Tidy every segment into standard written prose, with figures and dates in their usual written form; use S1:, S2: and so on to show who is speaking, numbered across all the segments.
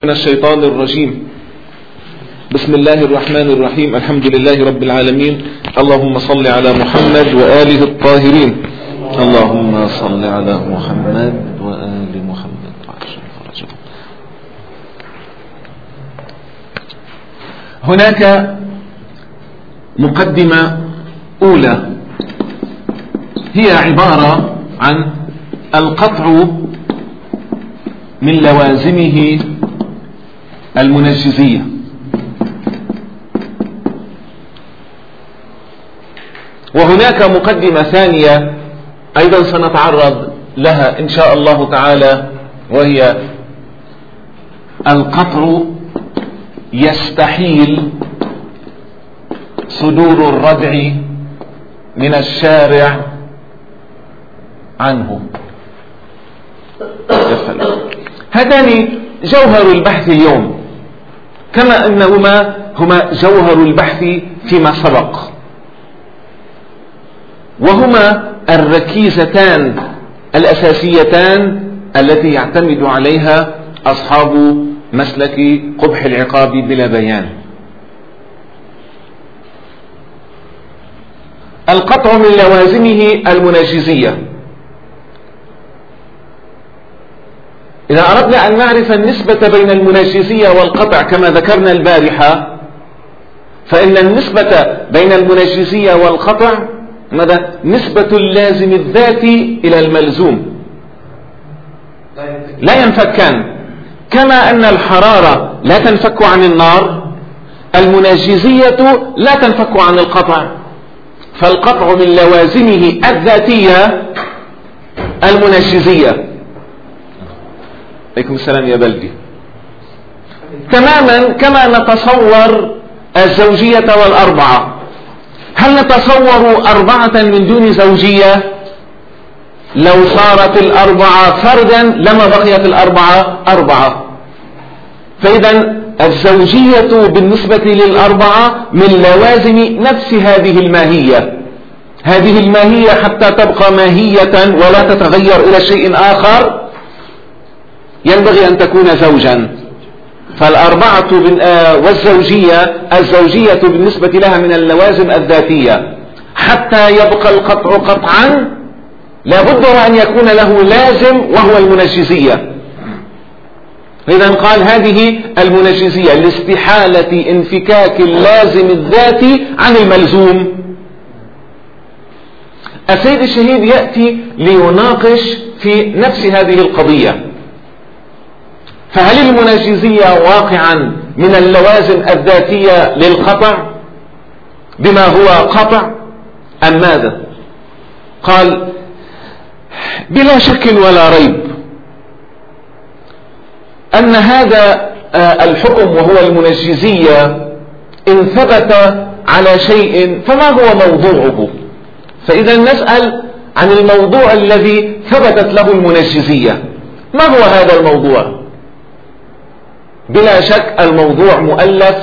S1: من الشيطان الرجيم. بسم الله الرحمن الرحيم. الحمد لله رب العالمين. اللهم صل على محمد وآله الطاهرين. اللهم صل على محمد وآل محمد. هناك مقدمة أولى هي عبارة عن القطع من لوازمه المنجزية، وهناك مقدمة ثانية أيضا سنتعرض لها إن شاء الله تعالى، وهي القطع يستحيل صدور الردع من الشارع عنه. هذان جوهر البحث اليوم، كما أنهما هما جوهر البحث فيما سبق، وهما الركيزتان الأساسيتان التي يعتمد عليها أصحاب مسلك قبح العقاب بلا بيان. القطع من لوازمه المنجزية. إذا أردنا أن نعرف النسبة بين المنجزية والقطع كما ذكرنا البارحة، فإن النسبة بين المنجزية والقطع ماذا؟ نسبة اللازم الذاتي إلى الملزوم، لا ينفكان. كما أن الحرارة لا تنفك عن النار، المنجزية لا تنفك عن القطع، فالقطع من لوازمه الذاتية المنجزية. عليكم السلام يا بلدي. تماما كما نتصور الزوجية والأربعة. هل نتصور أربعة من دون زوجية؟ لو صارت الأربعة فردا لما بقيت الأربعة أربعة. فإذا الزوجية بالنسبة للأربعة من لوازم نفس هذه الماهية. هذه الماهية حتى تبقى ماهية ولا تتغير إلى شيء آخر ينبغي أن تكون زوجا. فالأربعة الزوجية بالنسبة لها من اللوازم الذاتية. حتى يبقى القطع قطعا لابد أن يكون له لازم وهو المنجزية. إذا قال هذه المنجزية لاستحالة انفكاك اللازم الذاتي عن الملزوم. السيد الشهيد يأتي ليناقش في نفس هذه القضية. فهل المنجزية واقعا من اللوازم الذاتية للقطع بما هو قطع أم ماذا؟ قال بلا شك ولا ريب أن هذا الحكم وهو المنجزية إن ثبت على شيء فما هو موضوعه؟ فإذا نسأل عن الموضوع الذي ثبتت له المنجزية. ما هو هذا الموضوع؟ بلا شك الموضوع مؤلف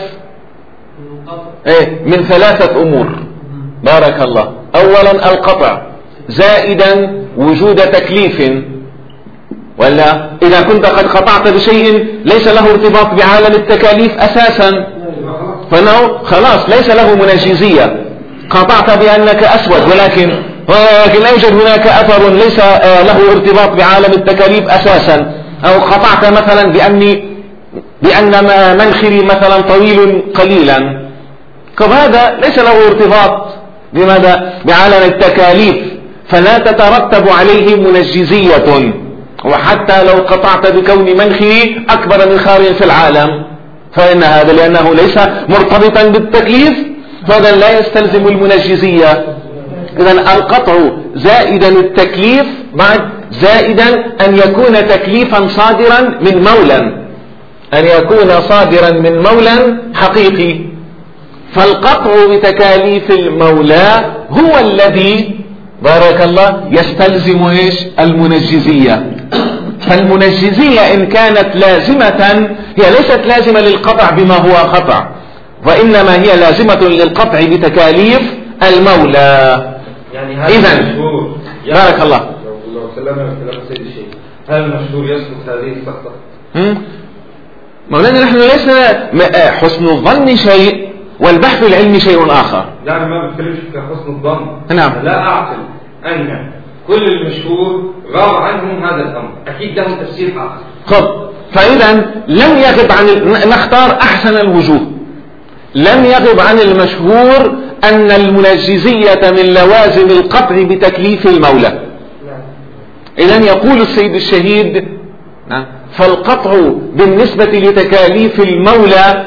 S1: من ثلاثة أمور. بارك الله. أولا القطع، زائدا وجود تكليف، ولا إذا كنت قد قطعت بشيء ليس له ارتباط بعالم التكاليف أساسا فإنه خلاص ليس له منجزية. قطعت بأنك أسود ولكن لا يوجد هناك أثر ليس له ارتباط بعالم التكاليف أساسا. أو قطعت مثلا بأن منخري مثلا طويل قليلا، فهذا ليس له ارتباط بماذا؟ بعالم التكاليف، فلا تترتب عليه منجزية. وحتى لو قطعت بكون منخري أكبر من خار في العالم فإن هذا لأنه ليس مرتبطا بالتكليف فهذا لا يستلزم المنجزية. إذن القطع زائدا التكليف، بعد زائدا أن يكون تكليفا صادرا من مولى، أن يكون صادرا من مولى حقيقي. فالقطع بتكاليف المولى هو الذي بارك الله يستلزم المنجزية. فالمنجزية إن كانت لازمة هي ليست لازمة للقطع بما هو قطع، وإنما هي لازمة للقطع بتكاليف المولى.
S2: يعني
S1: إذن بارك الله.
S2: لو سلمنا كلام السيد الشيخ، هل المشهور يسقط هذه السقطة؟
S1: مولانا نحن ليس حسن الظن شيء والبحث العلمي شيء آخر.
S2: لا ما بتكلمش كحسن الظن.
S1: نعم.
S2: لا أعقل أن كل المشهور غاب عنهم هذا الأمر، أكيد له تفسير آخر.
S1: خب، فإذا لم يغب عن نختار أحسن الوجوه. لم يغب عن المشهور أن المنجزية من لوازم القطع بتكليف المولى. إذن يقول السيد الشهيد فالقطع بالنسبة لتكاليف المولى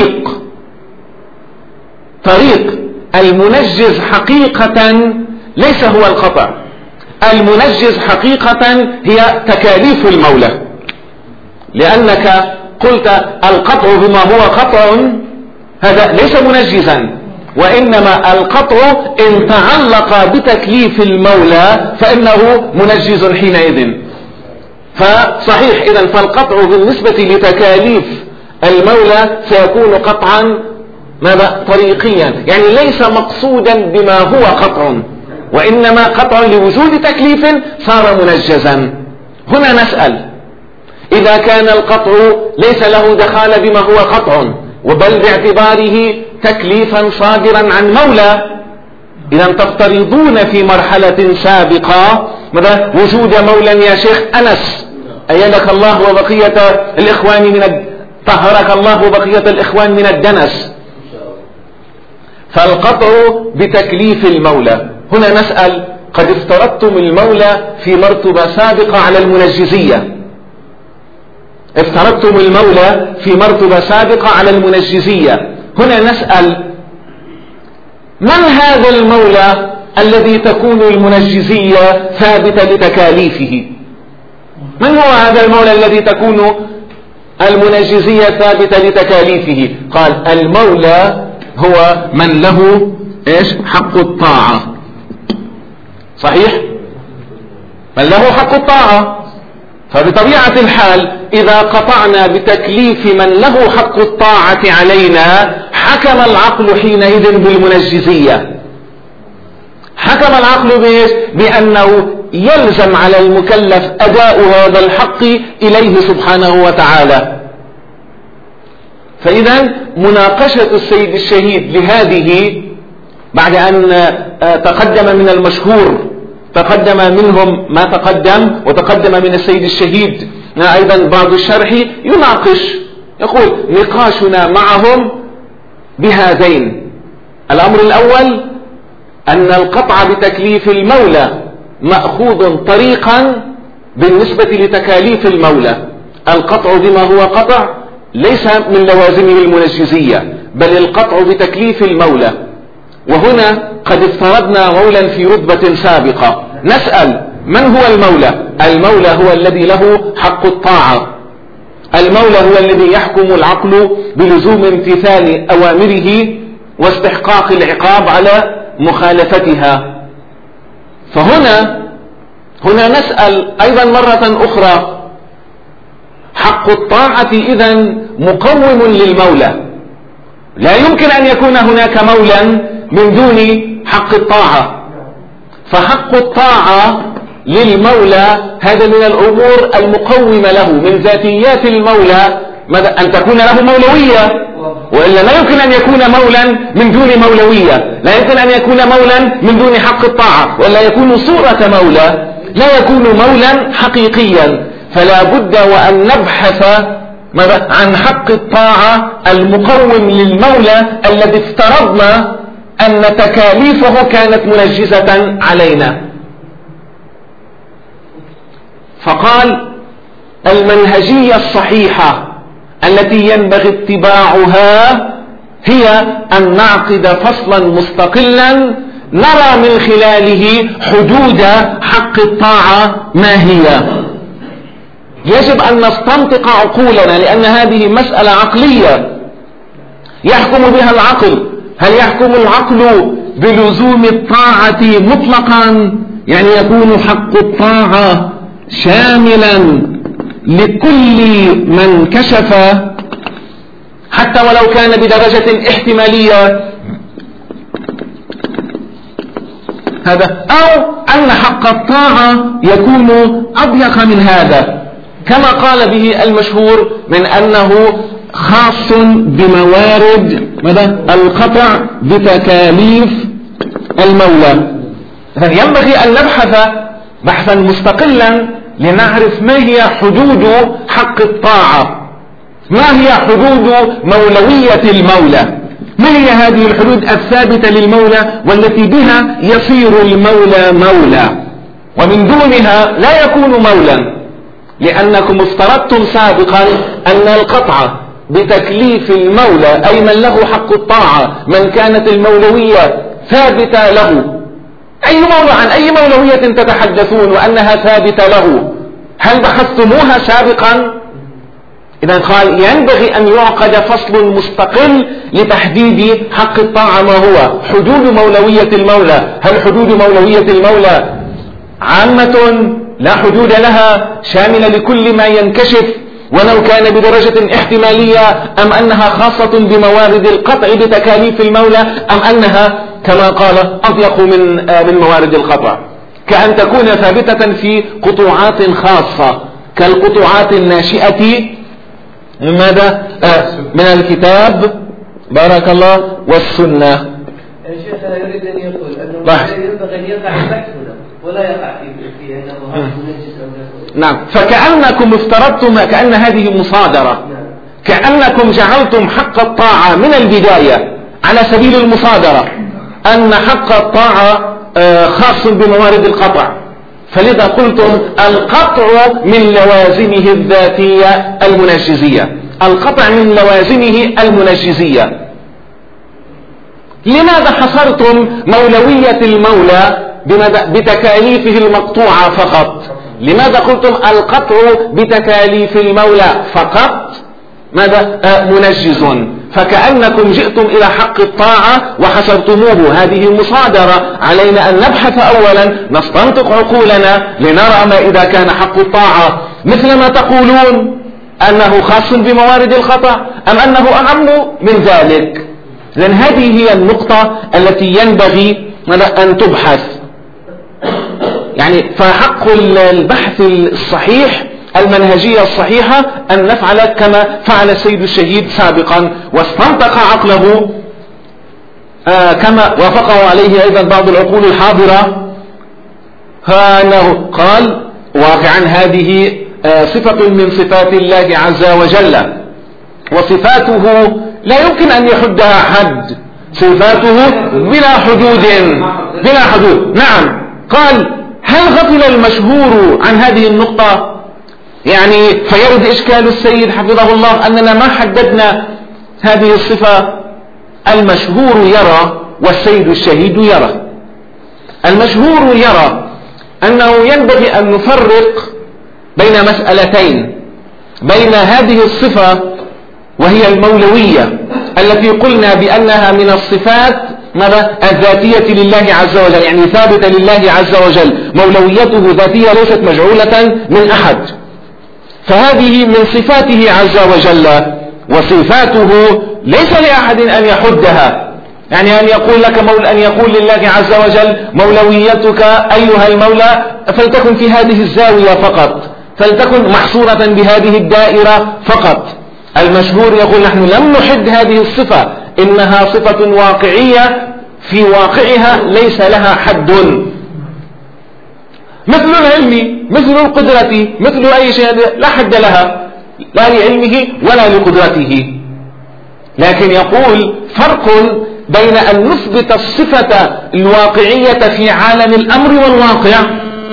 S1: طريق المنجز حقيقة ليس هو القطع. المنجز حقيقة هي تكاليف المولى، لأنك قلت القطع بما هو قطع هذا ليس منجزا، وإنما القطع إن تعلق بتكليف المولى فإنه منجز حينئذ. فصحيح إذن فالقطع بالنسبة لتكاليف المولى سيكون قطعا ماذا طريقيا، يعني ليس مقصودا بما هو قطع، وإنما قطع لوجود تكليف صار منجزا. هنا نسأل إذا كان القطع ليس له دخال بما هو قطع وبل باعتباره تكليفا صادرا عن مولى، إذا تفترضون في مرحلة سابقة ماذا؟ وجود مولى يا شيخ أنس أيدك الله وبقية الإخوان طهرك الله وبقية الإخوان من الدنس. فالقطع بتكليف المولى. هنا نسأل قد افترضتم المولى في مرتبة سابقة على المنجزية، افترضتم المولى في مرتبة سابقة على المنجزية. هنا نسأل من هذا المولى الذي تكون المنجزية ثابتة لتكاليفه؟ من هو هذا المولى الذي تكون المنجزية ثابتة لتكاليفه؟ قال المولى هو من له ايش؟ حق الطاعة. صحيح؟ من له حق الطاعة. فبطبيعة الحال إذا قطعنا بتكليف من له حق الطاعة علينا حكم العقل حينئذ بالمنجزية. حكم العقل بإيش؟ بأنه يلزم على المكلف أداء هذا الحق إليه سبحانه وتعالى. فإذا مناقشة السيد الشهيد لهذه بعد أن تقدم من المشهور، تقدم منهم ما تقدم وتقدم من السيد الشهيد أيضا بعض الشرح يناقش، يقول نقاشنا معهم بهذين: الأمر الأول أن القطع بتكليف المولى مأخوذ طريقا بالنسبة لتكاليف المولى. القطع بما هو قطع ليس من لوازمه المنجزية، بل القطع بتكليف المولى. وهنا قد افترضنا مولا في رتبة سابقة. نسأل من هو المولى؟ المولى هو الذي له حق الطاعة. المولى هو الذي يحكم العقل بلزوم امتثال أوامره واستحقاق العقاب على مخالفتها. فهنا نسأل أيضا مرة أخرى: حق الطاعة إذن مقوم للمولى، لا يمكن أن يكون هناك مولى من دون حق الطاعة. فحق الطاعة للمولى هذا من الأمور المقومة له، من ذاتيات المولى أن تكون له مولوية، وإلا لا يمكن أن يكون مولا من دون مولوية، لا يمكن أن يكون مولا من دون حق الطاعة، ولا يكون صورة مولى، لا يكون مولا حقيقيا. فلا بد وأن نبحث عن حق الطاعة المقوم للمولى الذي افترضنا أن تكاليفه كانت منجزة علينا. فقال: المنهجية الصحيحة التي ينبغي اتباعها هي أن نعقد فصلا مستقلا نرى من خلاله حدود حق الطاعة ما هي. يجب أن نستنطق عقولنا، لأن هذه مسألة عقلية يحكم بها العقل. هل يحكم العقل بلزوم الطاعة مطلقا، يعني يكون حق الطاعة شاملا لكل من كشف حتى ولو كان بدرجة احتمالية، هذا، أو أن حق الطاعة يكون أضيق من هذا، كما قال به المشهور من أنه خاص بموارد القطع بتكاليف المولى. ينبغي أن نبحث بحثا مستقلا لنعرف ما هي حدود حق الطاعة، ما هي حدود مولوية المولى، ما هي هذه الحدود الثابتة للمولى والتي بها يصير المولى مولى، ومن دونها لا يكون مولا. لأنكم افترضتم سابقا أن القطع بتكليف المولى أي من له حق الطاعة، من كانت المولوية ثابتة له، أي مولى عن أي مولوية تتحدثون وأنها ثابتة له؟ هل بحثتموها سابقا؟ إذا قال ينبغي أن يعقد فصل مستقل لتحديد حق الطاعة. ما هو حدود مولوية المولى؟ هل حدود مولوية المولى عامة لا حدود لها شاملة لكل ما ينكشف ولو كان بدرجة احتمالية، أم أنها خاصة بموارد القطع بتكاليف المولى، أم أنها كما قال أضيق من موارد القطع، كأن تكون ثابتة في قطوعات خاصة كالقطوعات الناشئة من ماذا؟ من الكتاب بارك الله والسنة.
S3: الشيخ أنا يريد أن يقول أنه ينبغي أن يقع البحث هنا ولا يقع في أنه منجز أو
S1: نعم. فكأنكم افترضتم كأن هذه مصادرة، كأنكم جعلتم حق الطاعة من البداية على سبيل المصادرة، أن حق الطاعة خاص بموارد القطع، فلذا قلتم القطع من لوازمه الذاتية المنجزية، القطع من لوازمه المنجزية. لماذا حصرتم مولوية المولى بتكاليفه المقطوعة فقط؟ لماذا قلتم القطع بتكاليف المولى فقط ماذا منجز؟ فكأنكم جئتم إلى حق الطاعة وحصرتموه. هذه مصادرة، علينا أن نبحث أولا، نستنطق عقولنا لنرى ما إذا كان حق الطاعة مثل ما تقولون أنه خاص بموارد القطع أم أنه أعم من ذلك. لأن هذه هي النقطة التي ينبغي أن تبحث. يعني فحق البحث الصحيح المنهجية الصحيحة أن نفعل كما فعل السيد الشهيد سابقا، واستنطق عقله كما وافقه عليه أيضا بعض العقول الحاضرة، فأنه قال واقعا هذه صفة من صفات الله عز وجل، وصفاته لا يمكن أن يحدها حد، صفاته بلا حدود بلا حدود. نعم. قال هل غفل المشهور عن هذه النقطة؟ يعني فيرد إشكال السيد حفظه الله أننا ما حددنا هذه الصفة. المشهور يرى والسيد الشهيد يرى. المشهور يرى أنه ينبغي أن نفرق بين مسألتين، بين هذه الصفة وهي المولوية التي قلنا بأنها من الصفات الذاتية لله عز وجل، يعني ثابتة لله عز وجل، مولويته ذاتية ليست مجعولة من أحد، فهذه من صفاته عز وجل، وصفاته ليس لأحد أن يحدها. يعني أن يقول لك أن يقول لله عز وجل مولويتك أيها المولى فلتكن في هذه الزاوية فقط، فلتكن محصورة بهذه الدائرة فقط. المشهور يقول نحن لم نحد هذه الصفة، إنها صفة واقعية في واقعها ليس لها حد، مثل العلم مثل القدرة مثل أي شيء لا حد لها، لا لعلمه ولا لقدرته. لكن يقول فرق بين أن نثبت الصفة الواقعية في عالم الأمر والواقع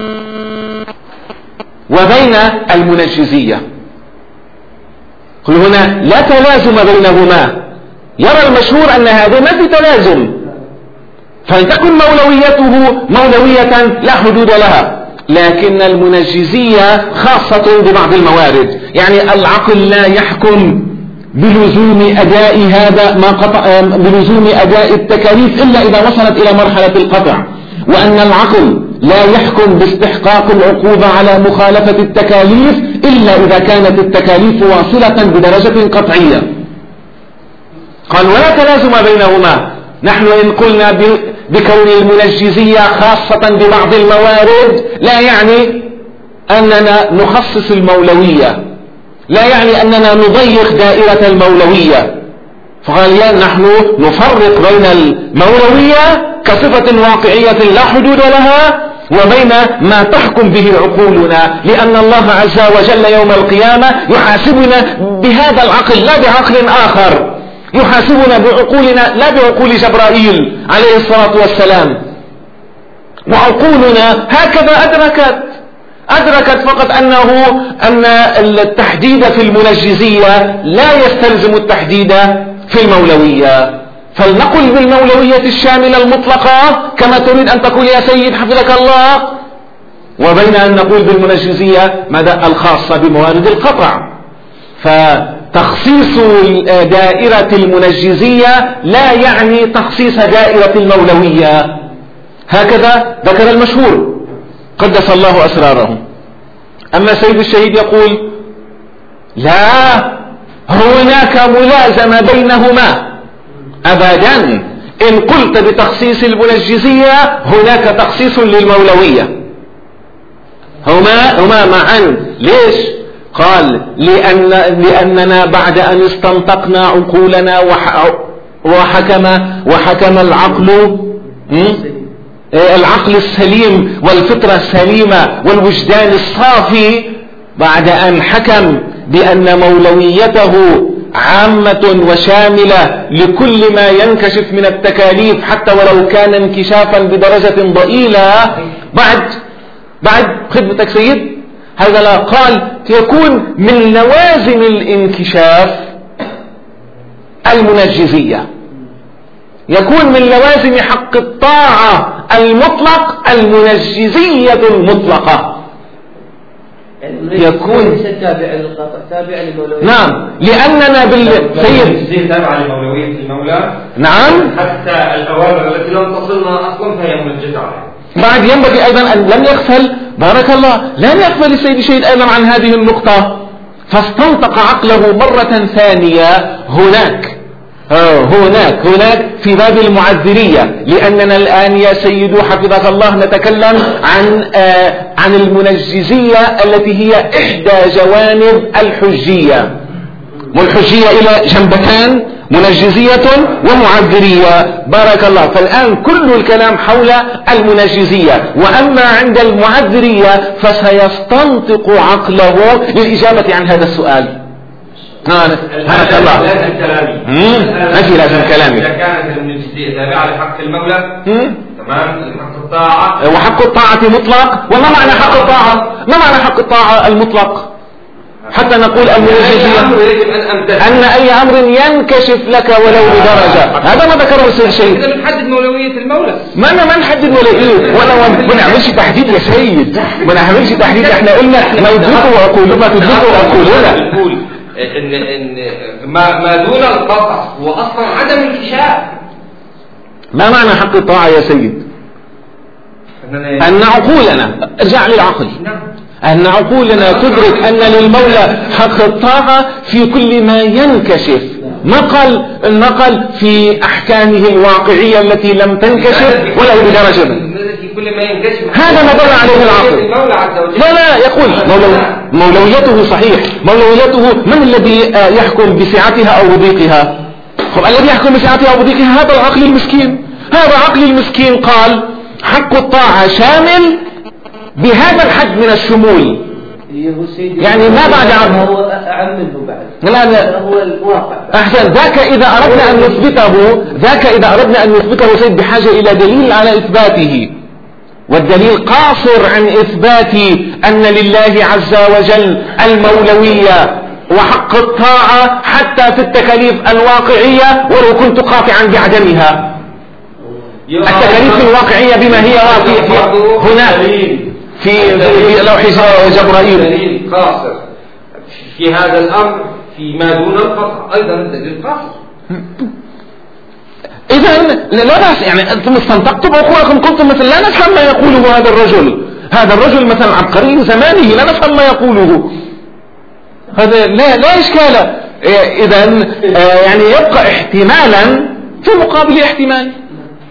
S1: وبين المنجزية. قل هنا لا تلازم بينهما. يرى المشهور أن هذا ما في تلازم، فلتكن مولويته مولوية لا حدود لها، لكن المنجزية خاصة ببعض الموارد. يعني العقل لا يحكم بلزوم أداء هذا ما قطع، بلزوم أداء التكاليف إلا إذا وصلت إلى مرحلة القطع، وأن العقل لا يحكم باستحقاق العقوبة على مخالفة التكاليف إلا إذا كانت التكاليف واصلة بدرجة قطعية. قال ولا تلازم بينهما. نحن إن قلنا بكون المنجزية خاصة ببعض الموارد لا يعني أننا نخصص المولوية، لا يعني أننا نضيق دائرة المولوية. فقال نحن نفرق بين المولوية كصفة واقعية لا حدود لها وبين ما تحكم به عقولنا، لأن الله عز وجل يوم القيامة يحاسبنا بهذا العقل لا بعقل آخر، يحاسبنا بعقولنا لا بعقول جبرائيل عليه الصلاة والسلام. وعقولنا هكذا أدركت فقط أن التحديد في المنجزية لا يستلزم التحديد في المولوية. فلنقل بالمولوية الشاملة المطلقة كما تريد أن تقول يا سيد حفظك الله، وبين أن نقول بالمنجزية ماذا الخاصة بموارد القطع. فتخصيص دائرة المنجزية لا يعني تخصيص دائرة المولوية، هكذا ذكر المشهور قدس الله أسراره. أما سيد الشهيد يقول لا، هناك ملازمة بينهما أبدا. إن قلت بتخصيص المنجزية هناك تخصيص للمولوية، هما معا. ليش؟ قال لأننا بعد أن استنطقنا عقولنا وحكم العقل السليم والفطرة السليمة والوجدان الصافي، بعد أن حكم بأن مولويته عامة وشاملة لكل ما ينكشف من التكاليف حتى ولو كان انكشافا بدرجة ضئيلة، بعد خدمتك سيد هذا لا، قال يكون من لوازم الانكشاف المنجزية، يكون من لوازم حق الطاعة المطلق المنجزية المطلقة. يكون
S3: تابع للمولوية.
S1: نعم، لأننا
S2: سيد تابع لمولوية المولى.
S1: نعم،
S2: حتى الأوامر التي لم تصلنا أصلا فهي منجزة عليها.
S1: بعد ينبغي أيضا أن لم يغفل بارك الله، لم يغفل السيد الشهيد أيضا عن هذه النقطة، فاستنطق عقله مرة ثانية هناك في باب المعذرية. لأننا الآن يا سيد حفظك الله نتكلم عن المنجزية التي هي إحدى جوانب الحجية، والحجية إلى جنبتان، منجزية ومعذرية بارك الله. فالآن كل الكلام حول المنجزية، وأما عند المعذرية فسيستنطق عقله للإجابة عن هذا السؤال. بارك الله. لازم كلامي.
S2: إذا كانت المنجزية تابعة لحق المولى تمام، حق الطاعة،
S1: وحق الطاعة مطلق. وما معنى حق الطاعة؟ ما معنى حق الطاعة المطلق؟ حتى نقول المنجزية أن أي أمر ينكشف لك ولو بدرجة. هذا ما ذكره السيد الشهيد.
S2: إذا بنحدد مولوية المولى
S1: ما نحدد مولوية ولا نعملش تحديد يا سيد، ما نعملش تحديد. احنا قلنا ما يدركه عقولنا تدركه عقولنا.
S2: إن ما دون القطع هو أصلا عدم انكشاف.
S1: ما معنى حق الطاعة يا سيد؟ أن عقولنا، ارجع للعقل، أن عقولنا تدرك أن للمولى حق الطاعة في كل ما ينكشف، نقل في أحكامه الواقعية التي لم تنكشف ولو بدرجة. هذا ما دل عليه العقل. لا يقول مولويته صحيح، مولويته من الذي يحكم بسعتها أو بضيقها؟ الذي يحكم بسعتها أو بضيقها هذا العقل المسكين. هذا عقل المسكين قال حق الطاعة شامل بهذا الحد من الشمول، يعني ما بعد عقل
S3: هو أعم منه بعد.
S1: لا
S3: هو الواقع.
S1: أحسن. ذاك إذا أردنا أن نثبته سيد بحاجة إلى دليل على إثباته، والدليل قاصر عن إثبات أن لله عز وجل المولوية وحق الطاعة حتى في التكاليف الواقعية ولو كنت قاطعا بعدمها. التكاليف الواقعية بما هي واقعية هناك في لوح جبرائيل
S2: قاصر في هذا الأمر فيما دون القطع أيضا الدليل قاصر.
S1: إذا لا بأس، يعني أنتم استنطقتم عقولكم، قلتم مثلا لا نفهم ما يقوله هذا الرجل مثلا عبقري زمانه، لا نفهم ما يقوله. هذا لا إشكال. إذا يعني يبقى احتمالا في مقابل احتمال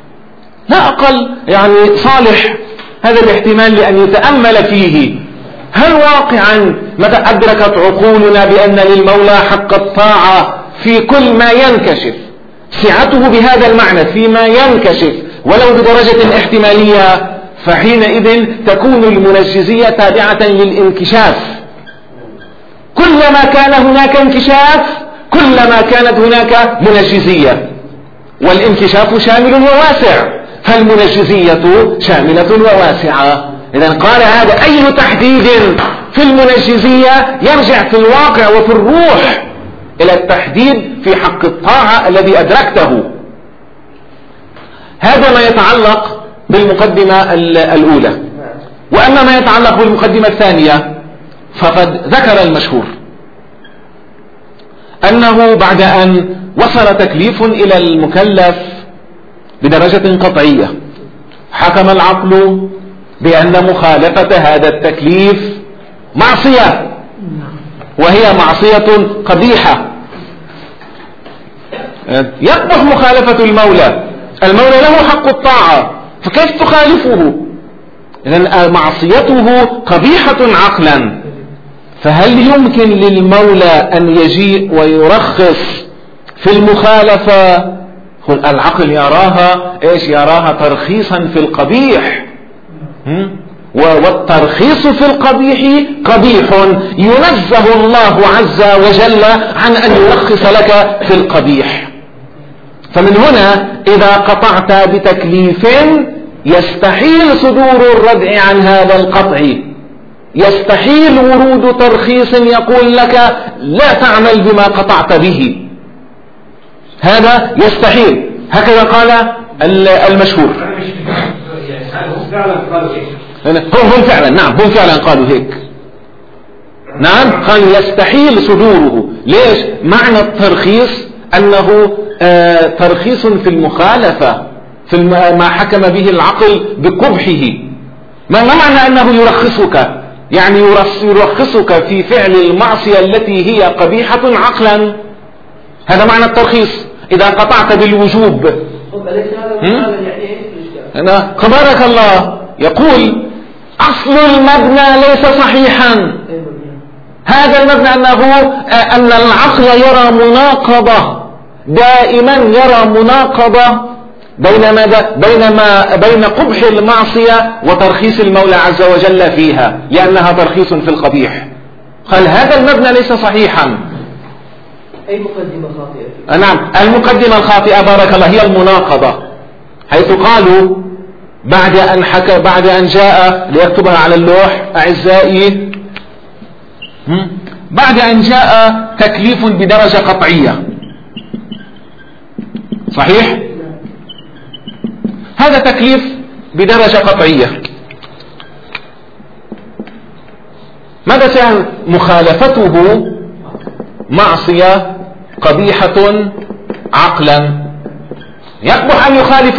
S1: لا أقل، يعني صالح هذا الاحتمال لأن يتأمل فيه هل واقعا متى أدركت عقولنا بأن للمولى حق الطاعة في كل ما ينكشف، سعته بهذا المعنى فيما ينكشف ولو بدرجة احتمالية، فحينئذ تكون المنجزية تابعة للانكشاف. كلما كان هناك انكشاف كلما كانت هناك منجزية، والانكشاف شامل وواسع، فالمنجزية شاملة وواسعة. إذا قال هذا أي تحديد في المنجزية يرجع في الواقع وفي الروح إلى التحديد في حق الطاعة الذي أدركته. هذا ما يتعلق بالمقدمة الأولى. وأما ما يتعلق بالمقدمة الثانية فقد ذكر المشهور أنه بعد أن وصل تكليف إلى المكلف بدرجة قطعية حكم العقل بأن مخالفة هذا التكليف معصية، وهي معصية قبيحة. يقبح مخالفة المولى، المولى له حق الطاعة، فكيف تخالفه؟ إذن معصيته قبيحة عقلا. فهل يمكن للمولى أن يجيء ويرخص في المخالفة؟ العقل يراها إيش؟ يراها ترخيصا في القبيح، والترخيص في القبيح قبيح، ينزه الله عز وجل عن أن يرخص لك في القبيح. فمن هنا إذا قطعت بتكليف يستحيل صدور الردع عن هذا القطع، يستحيل ورود ترخيص يقول لك لا تعمل بما قطعت به، هذا يستحيل. هكذا قال المشهور. هم فعلا، نعم هم فعلا قالوا هيك، نعم قالوا يستحيل صدوره. ليش؟ معنى الترخيص أنه ترخيص في المخالفة، في ما حكم به العقل بقبحه. ما معنى أنه يرخصك؟ يعني يرخصك في فعل المعصية التي هي قبيحة عقلا، هذا معنى الترخيص. إذا قطعت بالوجوب تبارك الله يقول أصل المبنى ليس صحيحا. هذا المبنى أن العقل يرى مناقضة، دائما يرى مناقضة بين قبح المعصية وترخيص المولى عز وجل فيها، لأنها ترخيص في القبيح. قال هذا المبنى ليس صحيحا.
S3: أي مقدمة خاطئة؟
S1: نعم المقدمة الخاطئة بارك الله هي المناقضة، حيث قالوا بعد أن جاء ليكتبها على اللوح أعزائي، بعد أن جاء تكليف بدرجة قطعية، صحيح؟ هذا تكليف بدرجة قطعية، ماذا سيعني؟ مخالفته معصية قبيحة عقلا. يقبح أن يخالف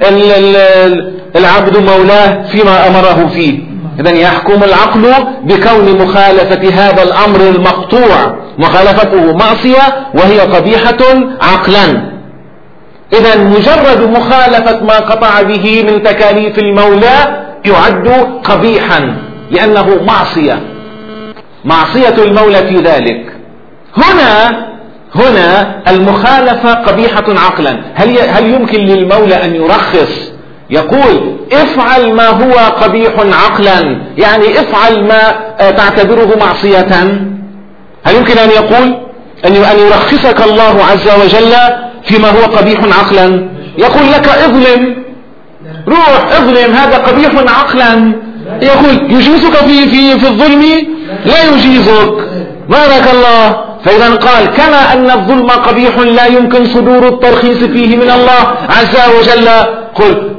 S1: العبد مولاه فيما أمره فيه. إذن يحكم العقل بكون مخالفة هذا الأمر المقطوع مخالفته معصية وهي قبيحة عقلا. إذن مجرد مخالفة ما قطع به من تكاليف المولى يعد قبيحا لأنه معصية المولى في ذلك. هنا المخالفة قبيحة عقلا. هل يمكن للمولى أن يرخص يقول افعل ما هو قبيح عقلا، يعني افعل ما تعتبره معصية؟ هل يمكن أن يقول أن يرخصك الله عز وجل فيما هو قبيح عقلا؟ يقول لك اظلم، روح اظلم، هذا قبيح عقلا. يقول يجيزك في الظلم؟ لا يجيزك، بارك الله. فإذا قال كما أن الظلم قبيح لا يمكن صدور الترخيص فيه من الله عز وجل، قل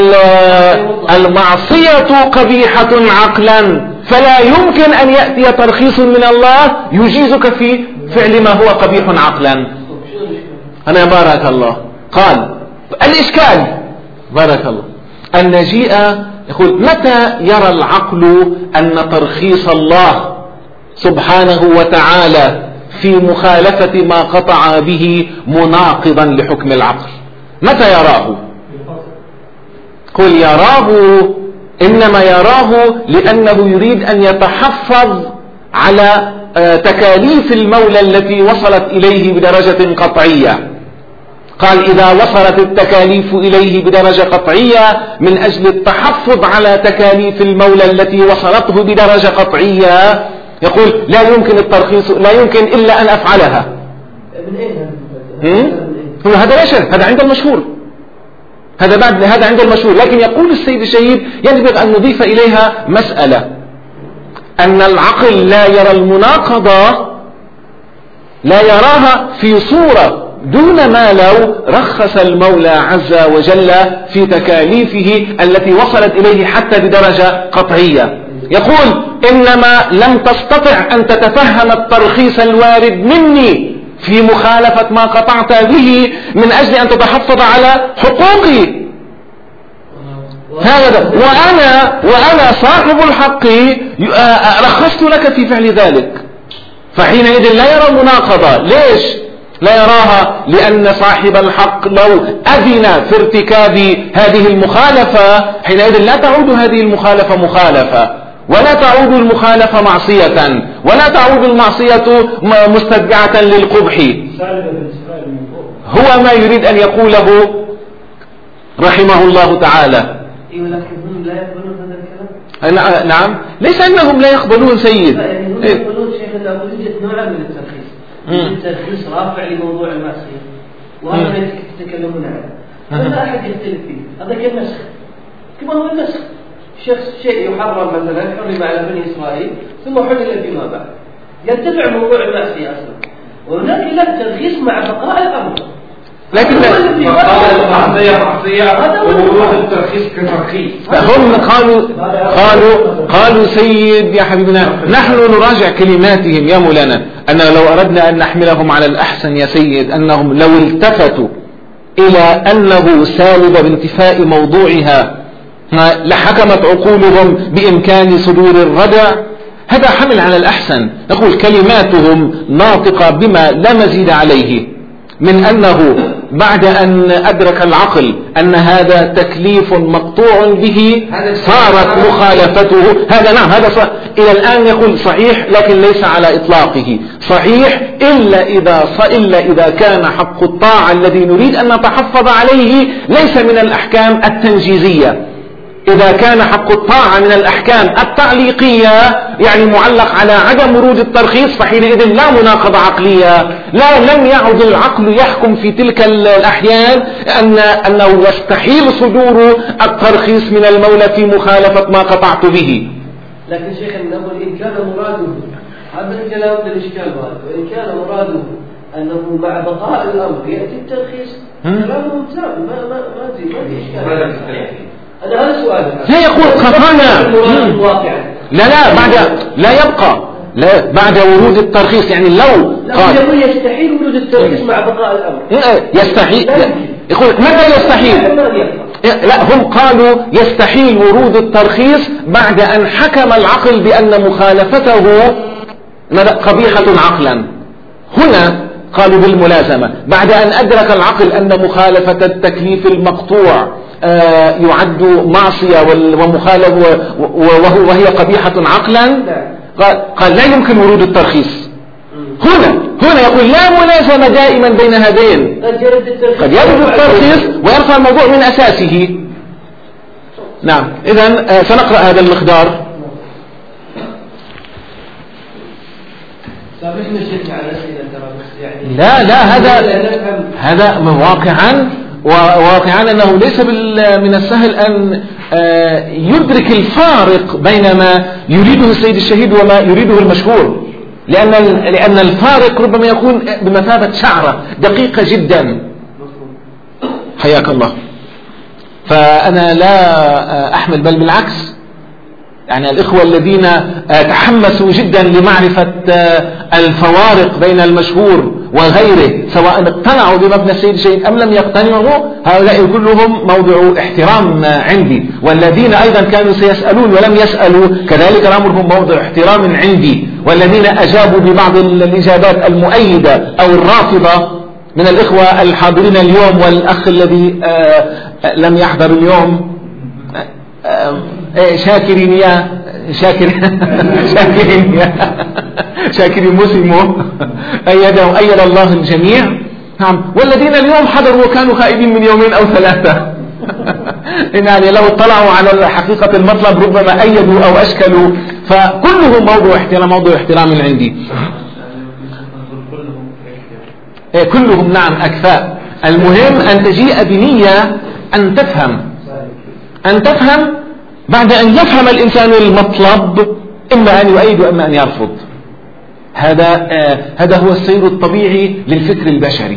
S1: المعصية قبيحة عقلا، فلا يمكن أن يأتي ترخيص من الله يجيزك في فعل ما هو قبيح عقلا. أنا بارك الله. قال الإشكال بارك الله أن نجيء يقول متى يرى العقل أن ترخيص الله سبحانه وتعالى في مخالفة ما قطع به مناقضا لحكم العقل؟ متى يراه؟ قل يراه إنما يراه لأنه يريد أن يتحفظ على تكاليف المولى التي وصلت إليه بدرجة قطعية. قال إذا وصلت التكاليف إليه بدرجة قطعية من أجل التحفظ على تكاليف المولى التي وصلته بدرجة قطعية، يقول لا يمكن الترخيص، لا يمكن إلا أن أفعلها.
S3: من أين
S1: هذا لا شك، هذا عند المشهور، هذا عند المشهور. لكن يقول السيد الشهيد يجب أن نضيف إليها مسألة، أن العقل لا يرى المناقضة، لا يراها في صورة دون ما لو رخص المولى عز وجل في تكاليفه التي وصلت إليه حتى بدرجة قطعية. يقول إنما لم تستطع أن تتفهم الترخيص الوارد مني في مخالفة ما قطعت به من أجل أن تتحفظ على حقوقي، هذا وأنا صاحب الحق رخصت لك في فعل ذلك. فحينئذ لا يرى المناقضة. ليش لا يراها؟ لأن صاحب الحق لو أذن في ارتكاب هذه المخالفة حينئذ لا تعود هذه المخالفة مخالفة، ولا تعود المخالفة معصية، ولا تعود المعصية مستتبعة للقبح. هو ما يريد أن يقوله رحمه الله تعالى.
S3: ولكنهم لا يقبلون هذا الكلام.
S1: نعم، ليس أنهم لا يقبلون سيد،
S3: هم يقولون شيخ أنه يوجد نوع من الترخيص، الترخيص رافع لموضوع المعصية، وهذا يتكلمون عنه، فلا أحد يختلف فيه. هذا كالنسخ، كما هو النسخ، شيء يحرم مثلا حرم على بني إسرائيل ثم حلل فيما بعد، ينتفع موضوع المعصية أصلا، وهناك له ترخيص مع بقاء الأمر.
S1: لكن
S2: معصية وورود الترخيص كترخيص.
S1: هم قالوا سيد يا حبيبنا، نحن نراجع كلماتهم يا مولانا، أن لو أردنا أن نحملهم على الأحسن يا سيد أنهم لو التفتوا إلى أنه سالب بانتفاء موضوعها لحكمت عقولهم بإمكان صدور الردع. هذا حمل على الأحسن. نقول كلماتهم ناطقة بما لا مزيد عليه من أنه بعد أن أدرك العقل أن هذا تكليف مقطوع به صارت مخالفته. هذا نعم، هذا إلى الآن يقول صحيح، لكن ليس على إطلاقه صحيح إلا إذا كان حق الطاعة الذي نريد أن نتحفظ عليه ليس من الأحكام التنجيزية. إذا كان حق الطاعة من الأحكام التعليقية يعني معلق على عدم ورود الترخيص، فحينئذ لا مناقضة عقلية، لم يعد العقل يحكم في تلك الأحيان أنه يستحيل صدور الترخيص من المولى في مخالفة ما قطعت به.
S3: لكن شيخ نقول إن كان مراده هذا الكلام للإشكال هذا، وإن كان مراده أنه مع بقاء الأمر يأتي الترخيص كلامه ممتاز، ما في إشكال. هذا سؤال.
S1: لا يقول قطعنا، لا يبقى بعد ورود الترخيص، يعني لو
S3: قال يستحيل ورود الترخيص مع بقاء الأمر.
S1: يستحيل. يقول متى يستحيل؟ لا، هم قالوا يستحيل ورود الترخيص بعد أن حكم العقل بأن مخالفته قبيحة عقلا. هنا قالوا بالملازمة بعد أن أدرك العقل أن مخالفة التكليف المقطوع يعد معصية ومخالفة وهي قبيحة عقلا، قال لا يمكن ورود الترخيص. هنا يقول لا ملازمة دائما بين هذين، قد يرد الترخيص ويرفع الموضوع من أساسه. نعم، إذن سنقرأ هذا المقدار. لا هذا واقعا أنه ليس من السهل أن يدرك الفارق بين ما يريده السيد الشهيد وما يريده المشهور، لأن الفارق ربما يكون بمثابة شعرة دقيقة جدا. حياك الله. فأنا لا أحمل، بل بالعكس، يعني الإخوة الذين تحمسوا جدا لمعرفة الفوارق بين المشهور وغيره سواء اقتنعوا بمبنى السيد الشهيد أم لم يقتنعوا، هؤلاء كلهم موضع احترام عندي، والذين أيضا كانوا سيسألون ولم يسألوا كذلك أمرهم موضع احترام عندي، والذين أجابوا ببعض الإجابات المؤيدة أو الرافضة من الإخوة الحاضرين اليوم، والأخ الذي لم يحضر اليوم شاكرين يا شاكرين مسلموا أيده أيد الله الجميع. نعم. والذين اليوم حضروا وكانوا خائبين من يومين أو ثلاثة يعني لو اطلعوا على حقيقة المطلب ربما أيدوا أو أشكلوا. فكله موضوع احترام من عندي. كلهم نعم أكفاء. المهم أن تجيء بنية أن تفهم بعد أن يفهم الإنسان المطلب إما أن يؤيد وإما أن يرفض. هذا هو السير الطبيعي للفكر البشري.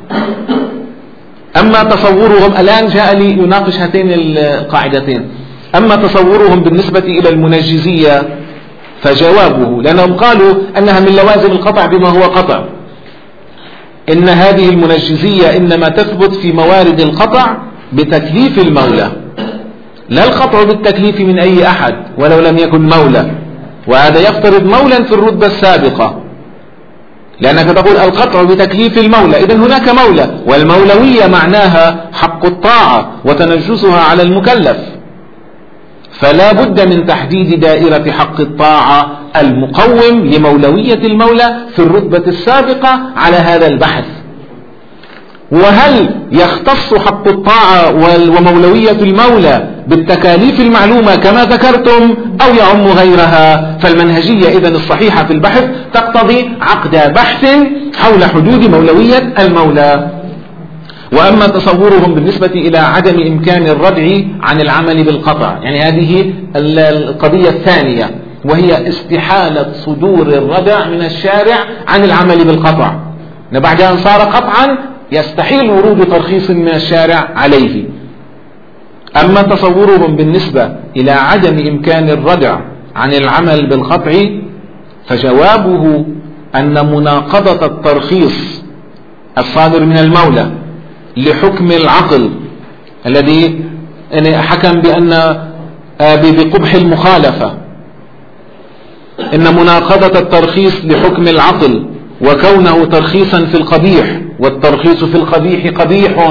S1: أما تصورهم الآن جاء لي يناقش هاتين القاعدتين. أما تصورهم بالنسبة إلى المنجزية فجوابه، لأنهم قالوا أنها من لوازم القطع بما هو قطع، إن هذه المنجزية إنما تثبت في موارد القطع بتكليف المولى، لا القطع بالتكليف من أي أحد ولو لم يكن مولى. وهذا يفترض مولا في الرتبة السابقة، لأنك تقول القطع بتكليف المولى، إذن هناك مولى، والمولوية معناها حق الطاعة وتنجسها على المكلف. فلا بد من تحديد دائرة حق الطاعة المقوم لمولوية المولى في الرتبة السابقة على هذا البحث. وهل يختص حق الطاعة ومولوية المولى بالتكاليف المعلومة كما ذكرتم أو يعم غيرها؟ فالمنهجية إذن الصحيحة في البحث تقتضي عقد بحث حول حدود مولوية المولى. وأما تصورهم بالنسبة إلى عدم إمكان الردع عن العمل بالقطع، يعني هذه القضية الثانية، وهي استحالة صدور الردع من الشارع عن العمل بالقطع. بعد أن صار قطعا يستحيل ورود ترخيص من الشارع عليه. أما تصورهم بالنسبة إلى عدم إمكان الردع عن العمل بالقطع فجوابه أن مناقضة الترخيص الصادر من المولى لحكم العقل الذي حكم بقبح المخالفة، إن مناقضة الترخيص لحكم العقل وكونه ترخيصا في القبيح، والترخيص في القبيح قبيح،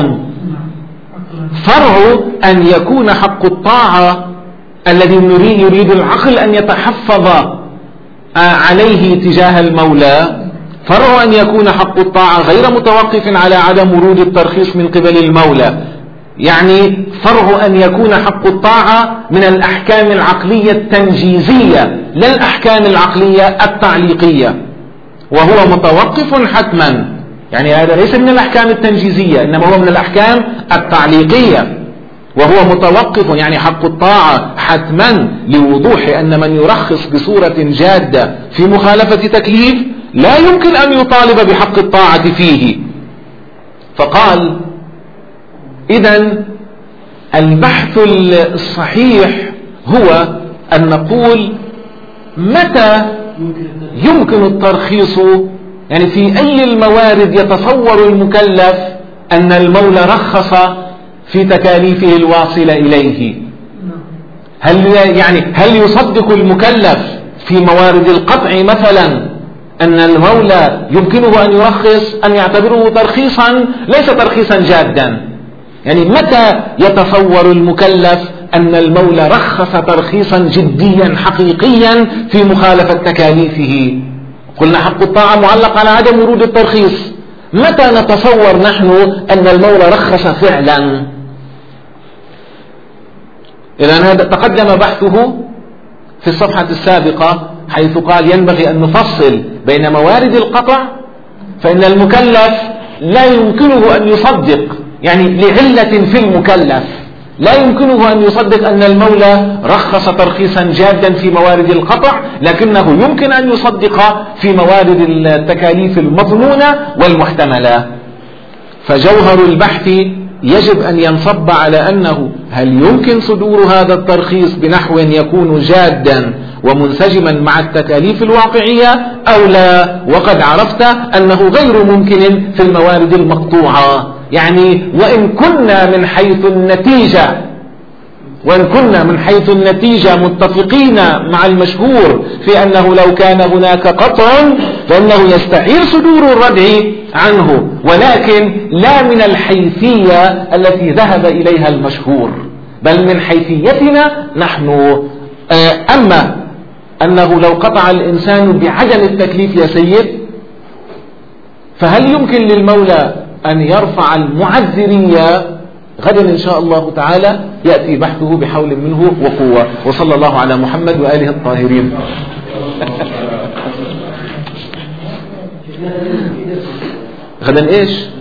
S1: فرع أن يكون حق الطاعة الذي يريد العقل أن يتحفظ عليه تجاه المولى، فرع أن يكون حق الطاعة غير متوقف على عدم ورود الترخيص من قبل المولى. يعني فرع أن يكون حق الطاعة من الأحكام العقلية التنجيزية لا الأحكام العقلية التعليقية، وهو متوقف حتما. يعني هذا ليس من الأحكام التنجيزية إنما هو من الأحكام التعليقية، وهو متوقف يعني حق الطاعة حتما لوضوح أن من يرخص بصورة جادة في مخالفة تكليف لا يمكن أن يطالب بحق الطاعة فيه. فقال إذن البحث الصحيح هو أن نقول متى يمكن الترخيص، يعني في أي الموارد يتصور المكلف أن المولى رخص في تكاليفه الواصلة إليه. هل يصدق المكلف في موارد القطع مثلا أن المولى يمكنه أن يرخص، أن يعتبره ترخيصا ليس ترخيصا جادا؟ يعني متى يتصور المكلف أن المولى رخص ترخيصا جديا حقيقيا في مخالفة تكاليفه؟ قلنا حق الطاعة معلق على عدم ورود الترخيص. متى نتصور نحن أن المولى رخص فعلا؟ إذن هذا تقدم بحثه في الصفحة السابقة حيث قال ينبغي أن نفصل بين موارد القطع، فإن المكلف لا يمكنه أن يصدق، يعني لعلة في المكلف لا يمكنه أن يصدق أن المولى رخص ترخيصا جادا في موارد القطع، لكنه يمكن أن يصدق في موارد التكاليف المظنونة والمحتملة. فجوهر البحث يجب أن ينصب على أنه هل يمكن صدور هذا الترخيص بنحو يكون جادا ومنسجما مع التكاليف الواقعية أو لا، وقد عرفت أنه غير ممكن في الموارد المقطوعة. يعني وإن كنا من حيث النتيجة متفقين مع المشهور في أنه لو كان هناك قطع فإنه يستحيل صدور الردع عنه، ولكن لا من الحيثية التي ذهب إليها المشهور، بل من حيثيتنا نحن. أما أنه لو قطع الإنسان بعدم التكليف يا سيد، فهل يمكن للمولى أن يرفع المعذرية؟ غدا إن شاء الله تعالى يأتي بحثه بحول منه وقوة. وصلى الله على محمد وآله الطاهرين. غدا إيش؟